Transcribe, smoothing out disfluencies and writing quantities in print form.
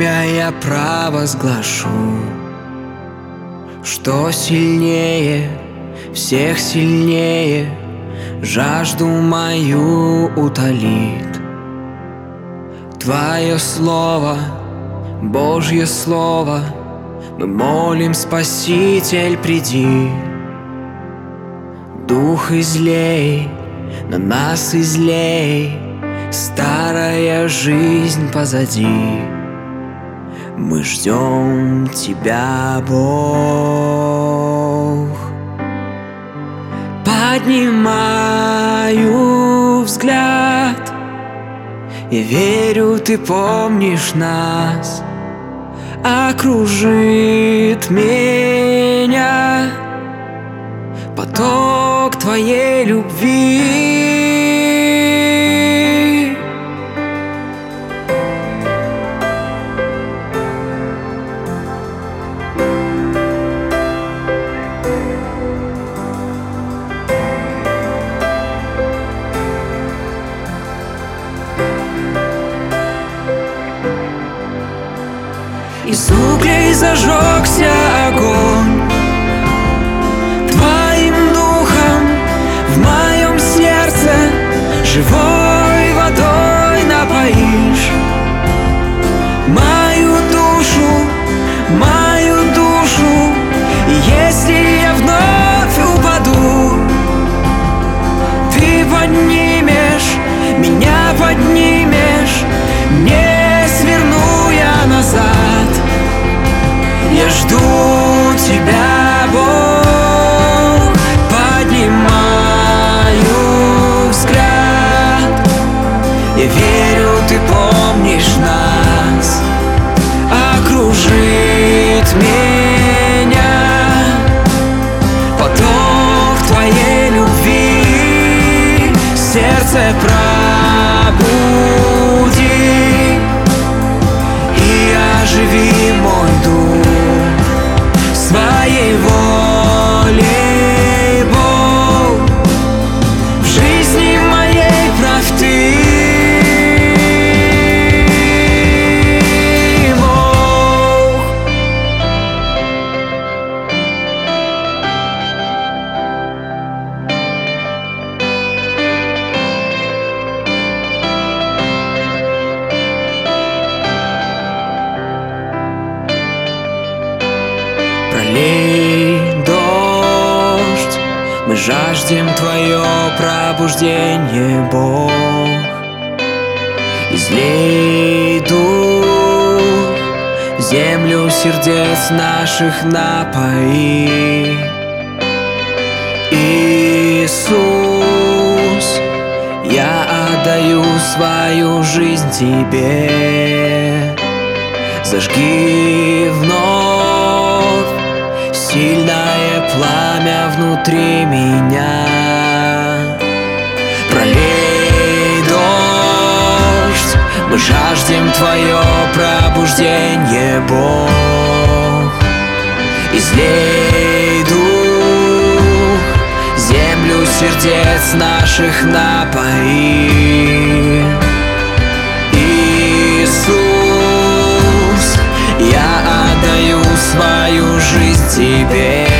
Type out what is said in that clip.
время я провозглашу, что сильнее, всех сильнее жажду мою утолит. Твое слово, Божье слово, мы молим, Спаситель, приди. Дух излей, на нас излей, старая жизнь позади. Мы ждем Тебя, Бог. Поднимаю взгляд, я верю, Ты помнишь нас. Окружит меня поток Твоей любви. Из углей зажегся огонь, Твоим духом в моем сердце живой водой напоишь мою душу. И если я вновь упаду, Ты поднимешь, меня поднимешь, не сверну я назад. Я жду Тебя, Бог. Поднимаю взгляд, я верю, Ты помнишь нас. Окружит меня поток Твоей любви. Сердце пробуди и оживи мой дух. Своей волей, Бог, в жизни моей правь Ты, Бог. Пролей дождь, мы жаждем Твое пробуждение, Бог. Излей дух, землю сердец наших напои. Иисус, я отдаю свою жизнь Тебе. Зажги вновь сильное пламя внутри меня. Пролей дождь, мы жаждем Твое пробуждение, Бог. Излей дух, землю сердец наших напои. Иисус, я отдаю свою жизнь Тебе.